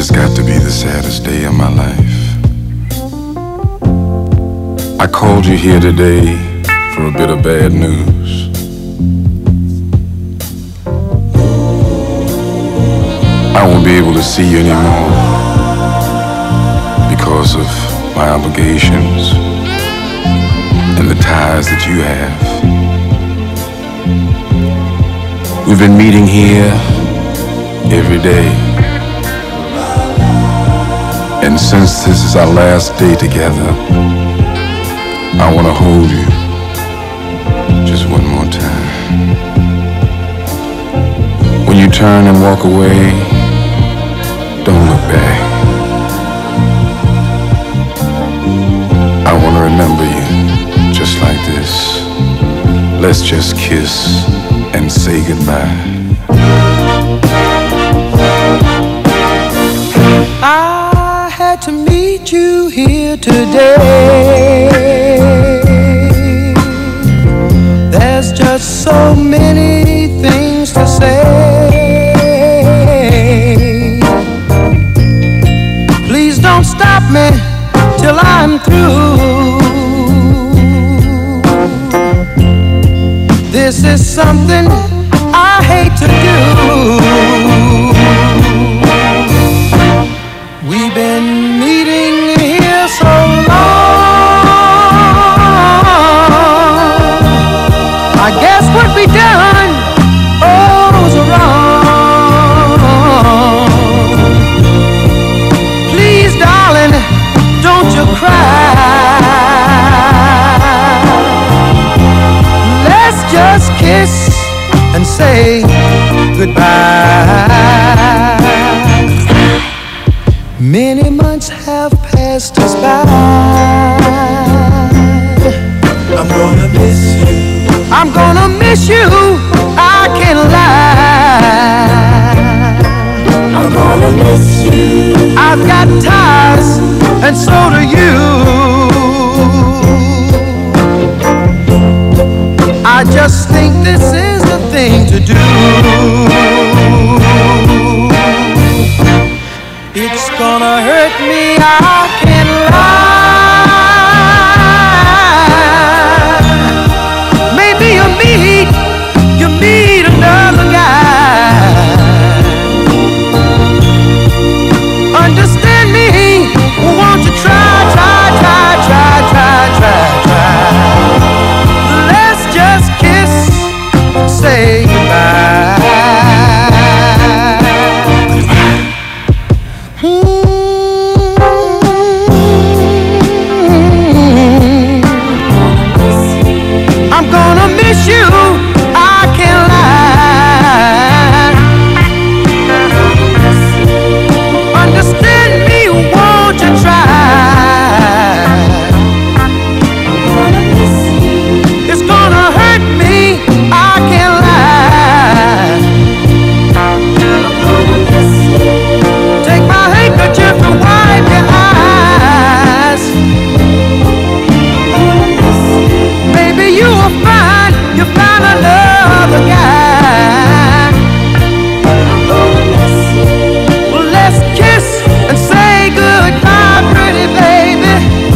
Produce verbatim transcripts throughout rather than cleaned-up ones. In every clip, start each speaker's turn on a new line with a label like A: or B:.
A: has got to be the saddest day of my life. I called you here today for a bit of bad news. I won't be able to see you anymore because of my obligations and the ties that you have. We've been meeting here every day, and since this is our last day together, I want to hold you just one more time. When you turn and walk away, don't look back. I want to remember you just like this. Let's just kiss and say goodbye.
B: I had to meet you here today. There's just so many things to say. Please don't stop me till I'm through. This is something I hate to do. We've been meeting here so long. I guess what we done, oh, was wrong. Please, darling, don't you cry. Let's just kiss and say goodbye. Many months have passed us by. I'm gonna miss you. I'm gonna miss you. I can't lie. I'm gonna miss you. I've got ties, and so do you. I just think this is the thing to do. It's gonna hurt me, I can't lie. Maybe you meet, you meet another guy. Understand me, won't you try, try, try, try, try, try, try. Let's just kiss and say goodbye. I'm gonna miss you, I can't lie. Understand me, won't you try? It's gonna hurt me, I can't lie. Take my handkerchief and wipe your eyes. Maybe you will find you found another guy. Well, let's kiss and say goodbye, pretty baby.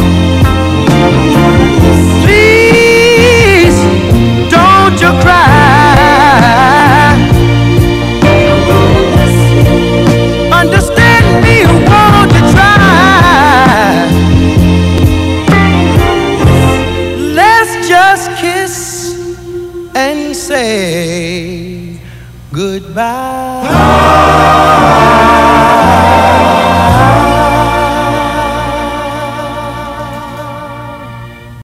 B: Please, don't you cry. Understand me, won't you try? Let's just kiss and say goodbye.